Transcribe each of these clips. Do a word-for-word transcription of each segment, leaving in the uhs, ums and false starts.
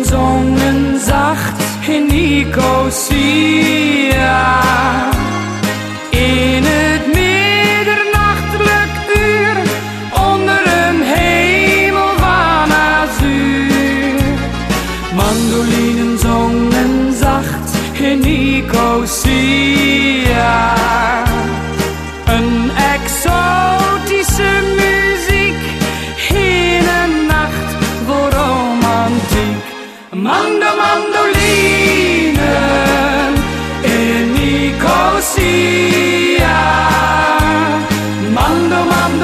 zongen zacht in Nicosia. In het middernachtelijk uur, onder een hemel van azuur. Mandolinen zongen zacht in Nicosia. Een exotische muziek in een nacht voor romantiek. Mando mandolinen in Nicosia. Mando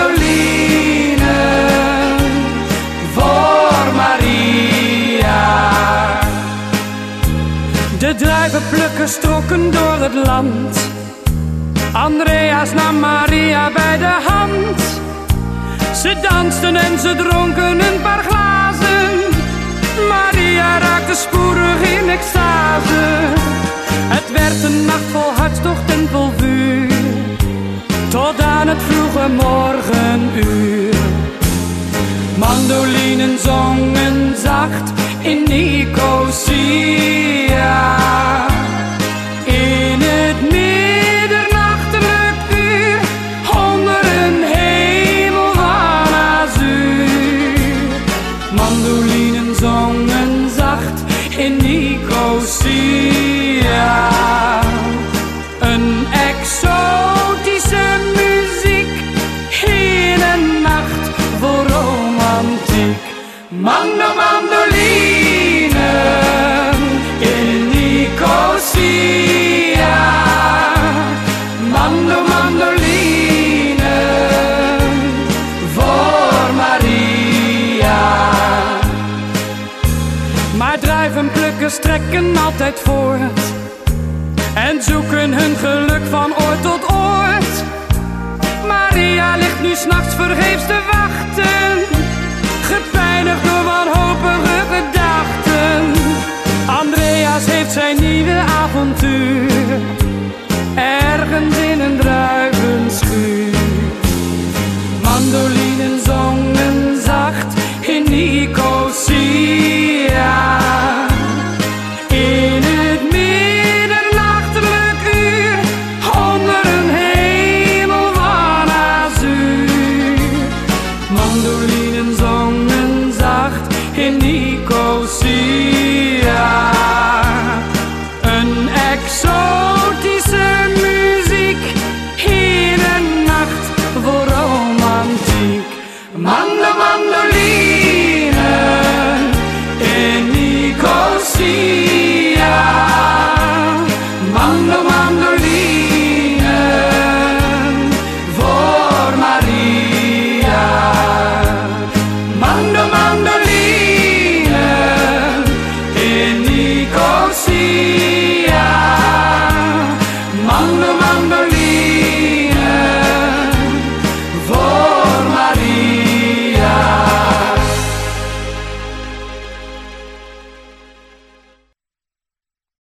mandolinen voor Maria. De druivenplukkers trokken door het land. Andreas nam Maria bij de hand. Ze dansten en ze dronken een paar glazen. Maria raakte spoedig in extase. Het werd een nacht vol hartstocht en vol vuur, tot aan het vroege morgenuur. Mandolinen zongen zacht in Nicosia. In het middernachtelijk uur, onder een hemel van azuur. Mandolinen zongen zacht in Nicosia. Een exotische muziek in een nacht voor romantiek. Mando mandolinen in Nicosia. Mando mandolinen voor Maria. Maar druivenplukkers trekken altijd voort en zoeken hun geluk van oord tot oord. Maria ligt nu 's nachts vergeefs te wachten, gepijnigd door wanhopige gedachten. Andreas heeft zijn nieuwe avontuur ergens in een druif